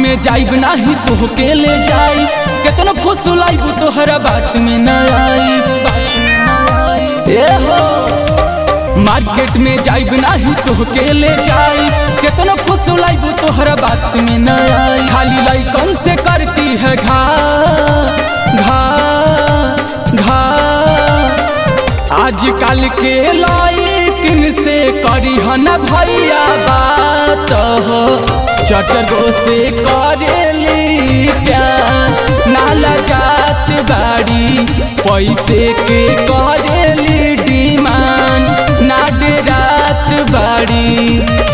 में जाइब नाही तो के ले जाई, केतनो फुसलाइब तोहरा बात में न आई। मार्केट में जाइब नाही तो के ले जाई, केतनो फुसलाइब तोहरा बात में न आई। खाली लइकन से करती है घा घा घा, आजकल के लइकन से करी हन भैया बात हो, चटर गो से करेली प्यार, नाला जात बाड़ी पैसे के करेली डिमांड, ना डेरात बाड़ी।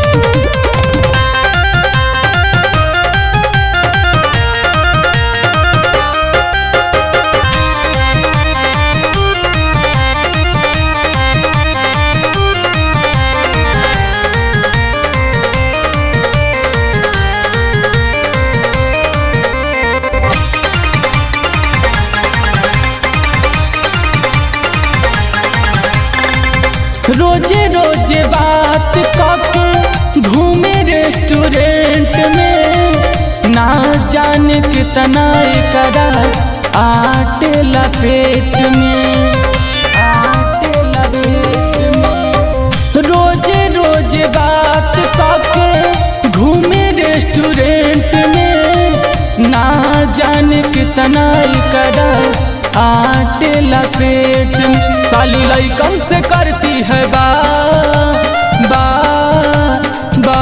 रोजे रोजे बात करके घूमे रेस्टोरेंट में, ना जाने कितना करा आटे लपेट में, आटे लपेट में। रोजे रोजे बात करके घूमे रेस्टोरेंट में, ना जाने कितना करा आटे लपेट में। साली लइकन से करती है बा बा बा,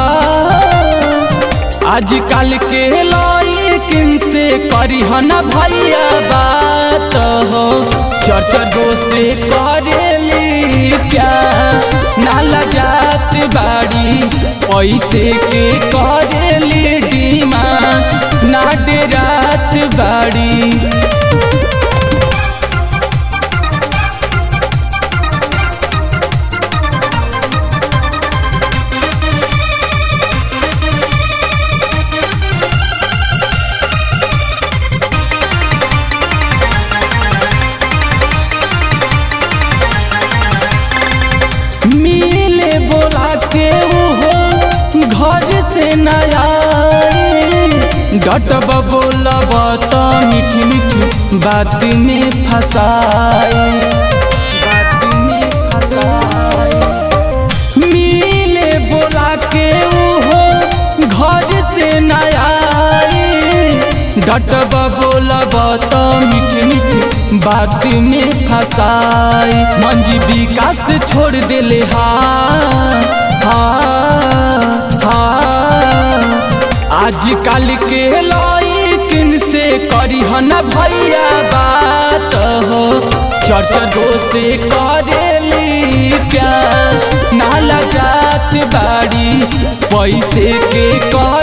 आजकल के लइकन से करी हन भैया बात हो, चर्चा गो से करेली प्यार, नाला जात बाड़ी पैसे के करेली डिमांड, ना डेरात बाड़ी। मिले बोला के हो घर से न आई, डटब बोलब तो मीठी मीठी बात में फंसाई, बात में फंसाई। मिले बोला के हो घर से न आई, डटब बोलब तो मीठी मीठी बात में फंसाई। मंजी विकास छोड़ देले हा हा हा, आजकल के लइकन से करी हन भैया बात हो, चर्चा गो से करेली प्यार, नाला जात बाड़ी पैसे के कर